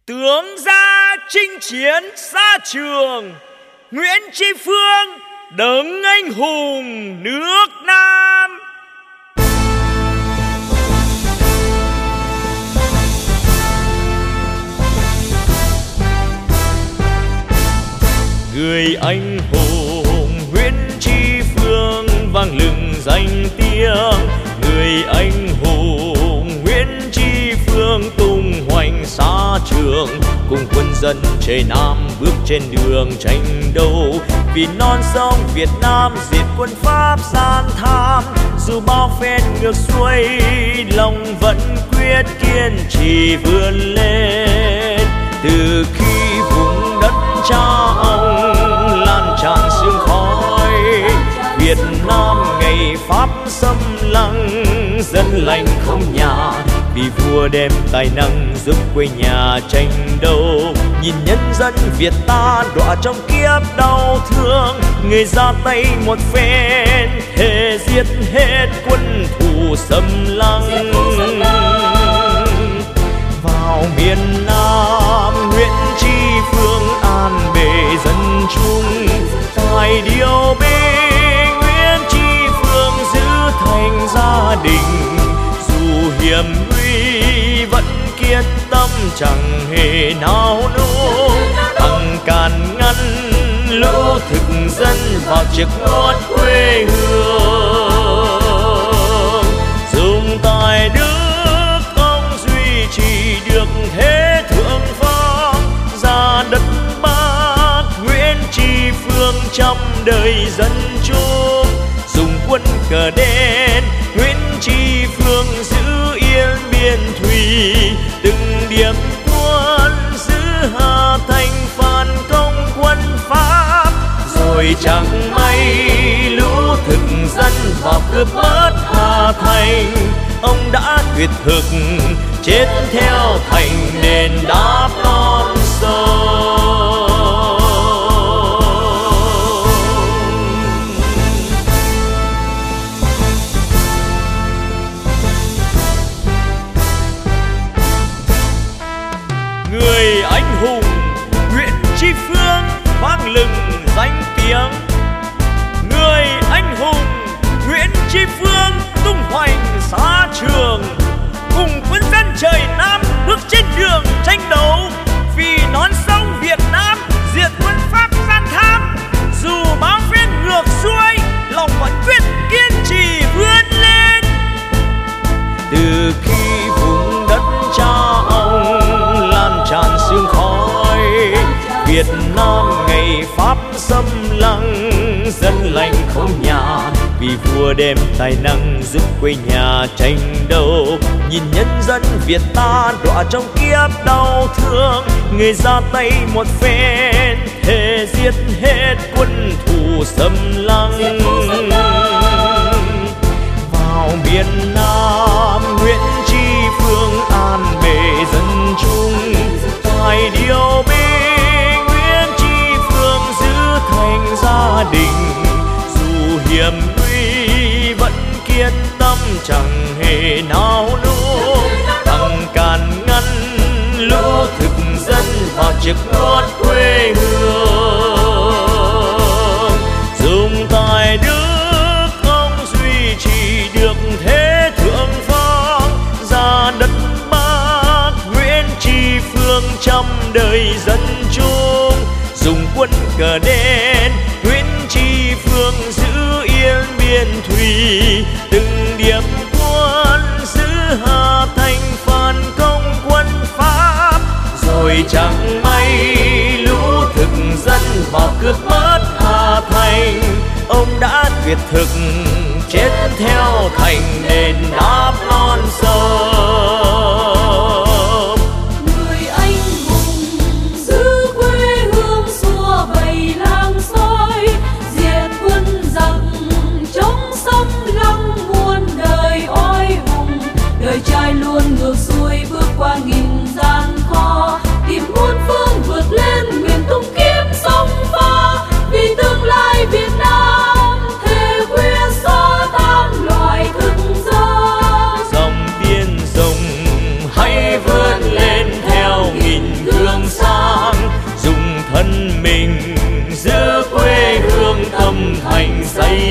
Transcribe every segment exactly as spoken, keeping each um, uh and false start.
Tướng ra chinh chiến xa trường, Nguyễn Tri Phương đấng anh hùng nước Nam. Người anh hùng Nguyễn Tri Phương vang lừng danh tiếng. Người anh hùng Nguyễn Tri Phương tung hoành xa trường, cùng quân dân trời Nam bước trên đường tranh đấu. Vì non sông Việt Nam diệt quân Pháp gian tham, dù bao phen ngược xuôi lòng vẫn quyết kiên trì vươn lên. Từ khi vùng đất cha ông lan tràn sương khói, Việt Nam ngày Pháp xâm lăng dân lành không nhà. Vì vua đem tài năng giúp quê nhà tranh đấu, nhìn nhân dân Việt ta đọa trong kiếp đau thương. Người ra tay một phen thề giết hết quân thù xâm lăng. Vào miền Nam Nguyễn Tri Phương an bề dân chúng, tài điều binh Nguyễn Tri Phương giữ thành gia đình. Dù hiểm nguy vẫn kiên tâm chẳng hề nao núng, thằng càn ngăn lũ thực dân vào trực nuốt quê hương. Dùng tài đức ông duy trì được thế thượng phong, ra đất Bắc Nguyễn Tri Phương trăm đời dân chúng. Dùng quân cờ đen Nguyễn Tri Phương giữ yên biên thùy, từng điểm quân giữ Hà Thành phản công quân Pháp. Rồi chẳng may lũ thực dân vào cướp mất Hà Thành, ông đã tuyệt thực chết theo thành đền đáp non sông. Người anh hùng Nguyễn Tri Phương vang lừng danh tiếng. Người anh hùng Nguyễn Tri Phương tung hoành xa trường, cùng quân dân trời Nam bước trên đường tranh đấu. Vì non sông Việt Nam diệt quân Pháp gian tham, dù bao phen ngược xuôi lòng vẫn quyết kiên trì vươn lên. Từ khi vùng đất cha ông lan tràn sương khói, Việt Nam ngày Pháp xâm lăng dân lành không nhà. Vì vua đem tài năng giúp quê nhà tranh đấu, nhìn nhân dân Việt ta đọa trong kiếp đau thương. Người ra tay một phen thề giết hết quân thù xâm lăng. Vào miền Nam Nguyễn Tri Phương an bề dân chúng, tài điều binh Nguyễn Tri Phương giữ thành gia đình. Dù hiểm nguy vẫn kiên tâm chẳng hề nao núng, thằng càn ngăn lũ thực dân vào trực nuốt quê hương. Dùng tài đức ông duy trì được thế thượng phong, ra đất Bắc Nguyễn Tri Phương trăm đời dân chúng. Dùng quân cờ đen Nguyễn Tri Phương giữ yên biên thùy, từng điểm quân giữ Hà Thành phản công quân Pháp. Rồi chẳng may lũ thực dân vào cướp mất Hà Thành, ông đã tuyệt thực chết theo thành đền đáp non sông. Người anh hùng giữ quê hương xua bầy lang sói, diệt quân giặc chống xâm lăng muôn đời oai hùng. Đời trai luôn ngược xuôi bước qua nghìn gian khó, tìm muôn phương vượt lên miền tung kiếm sông pha. Vì tương lai Việt Nam thề quyết xóa tan loài thực dân. Dòng tiên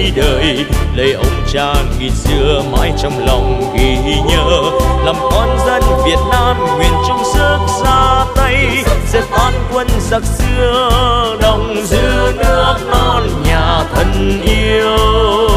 đời. Lời ông cha nghìn xưa mãi trong lòng ghi nhớ, làm con dân Việt Nam nguyện chung sức ra tay, sẽ tan quân giặc xưa đồng giữ nước non nhà thân yêu.